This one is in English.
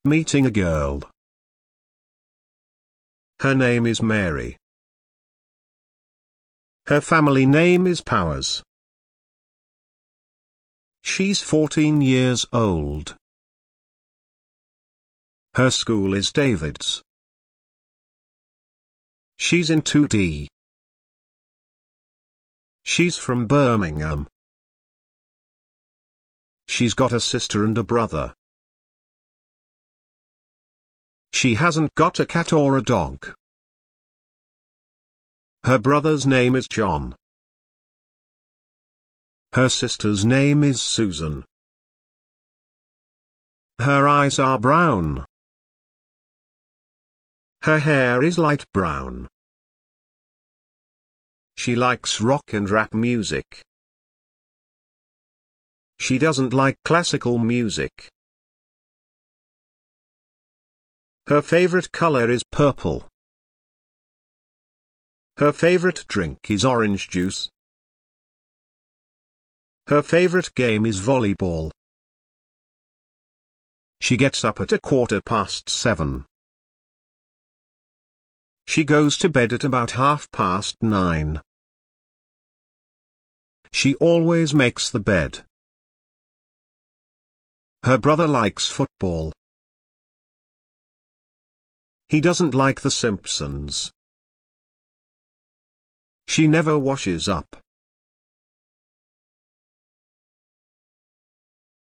Meeting a girl. Her name is Mary. Her family name is Powers. She's 14 years old. Her school is David's. She's in 2D. She's from Birmingham. She's got a sister and a brother. She hasn't got a cat or a dog. Her brother's name is John. Her sister's name is Susan. Her eyes are brown. Her hair is light brown. She likes rock and rap music. She doesn't like classical music. Her favorite color is purple. Her favorite drink is orange juice. Her favorite game is volleyball. She gets up at 7:15. She goes to bed at about 9:30. She always makes the bed. Her brother likes football. He doesn't like The Simpsons. She never washes up.